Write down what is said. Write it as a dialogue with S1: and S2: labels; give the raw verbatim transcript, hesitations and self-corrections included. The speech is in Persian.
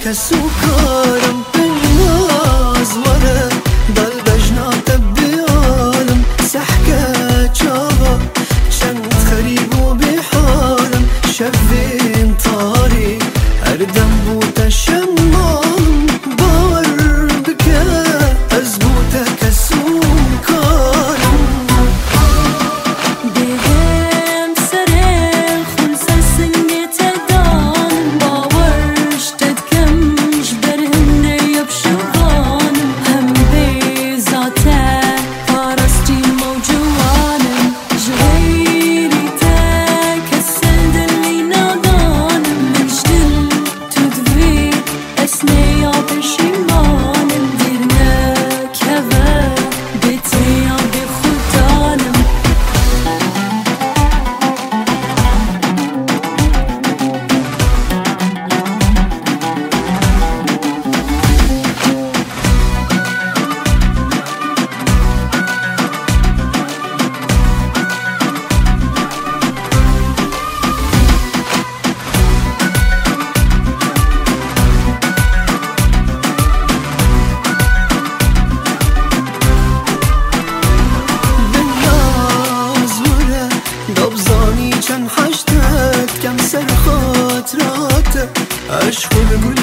S1: کس و کارم بالناز وره دل بجنات بیالم سحكة جابا چند خريب و بحالم شبين طاري اردم بوتا شمام باور بكا از بوتا کس و کارم
S2: بهم سر خلص سنگت دانم باورش تدکمش برهم نیب شوانم هم به ذاته پارستی موجوانم جغیری تکسل دلی نادانم منش دل تو دوی اسنی یا پشیمانم دیر نکوه بیتی یا بی خودانم
S1: چند حشتت کم سر خاطرات عشق و بگو